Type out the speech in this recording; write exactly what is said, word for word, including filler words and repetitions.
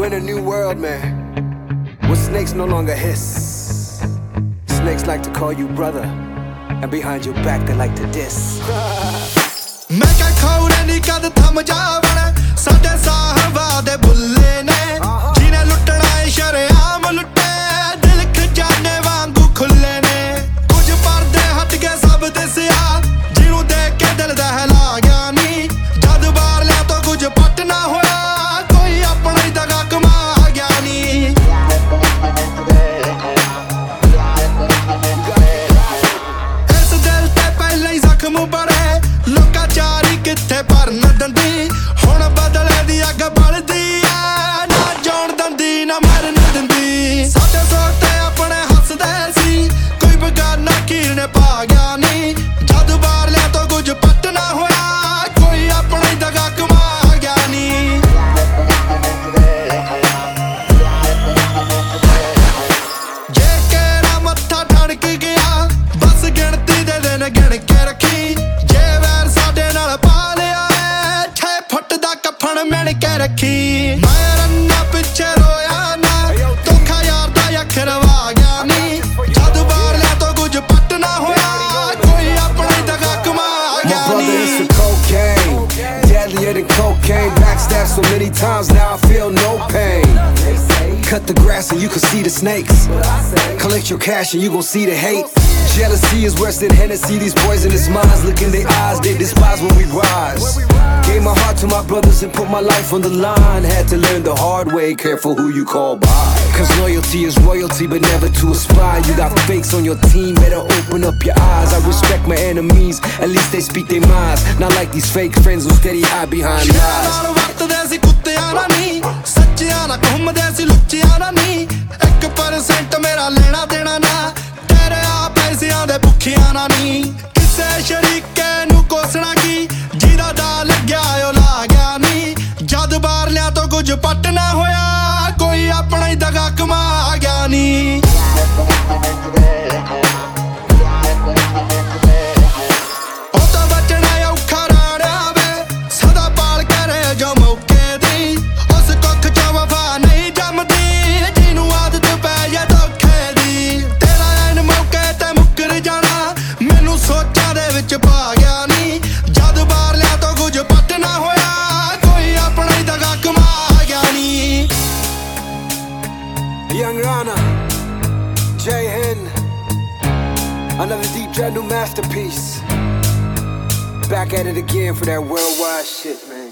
We're in a new world, man, where snakes no longer hiss. Snakes like to call you brother, and behind your back they like to diss. मैं क्या खाऊं नहीं कद थम जावण साडे साहबा दे बुल्ले ने जिन्हें लुटना है शरेआम लुटे दिल खजाने वांगू खुले ने कुछ पर्दे हट गए सब दिसिया जिन्हों देख के दिल दहला गया नी जद बार लिया तो कुछ पट ना होया कोई अपना ही दगा कमा गया नी इस दिल ते पहले ही जख्म बड़े लोकाचारी किथे भरन दंदी हुण बदले दी अग बलदी ऐ ना जान दंदी ना मरन दंदी साडे सोते अपने हसदे सी कोई बगाना कीरने पा गया नी जद बार लिया तो कुछ पट ना होया कोई अपना ही दगा कमा गया नी जे केरा मत्था ठणक गया बस गिणती दे दिन गिण के रखी रखी मैं रन्ना पिछे रोया ना धोखा यार दा अखरवा गया नी जद बार लिया तो कुछ पट ना होया कोई अपनी दगा कमा गया नी My brother is for cocaine, deadlier than cocaine. Backstab so many times now I feel no pain. Cut the grass and you can see the snakes. Collect your cash and you gon' see the hate. Jealousy is worse than Hennessy. These poisonous minds look in their eyes, they despise when we rise. Gave my heart to my brothers and put my life on the line. Had to learn the hard way, careful who you call by. Cause loyalty is royalty, but never to aspire. You got fakes on your team, better open up your eyes. I respect my enemies, at least they speak their minds. Not like these fake friends who steady hide behind lies. एक percent मेरा लेना देना ना तेरे आ पैसियां दे भुखियां ना नी किसे शरीके नू कोसना की जिदा दा लग्या ओ ला गया नी जद बार लिया तो कुछ पट ना होया कोई अपना ही दगा कमा गया नी ओ तो बचना औखा राणा वे सदा पाल करे जो मौके दी उस कुख च वफा नहीं जमदी सोचा दे विच पा गया नी जद बार लिया तो कुछ पट ना होया कोई अपना ही दगा कमा गया नी Young Rana, Jai Hind, another deep dread new masterpiece. Back at it again for that worldwide shit, man.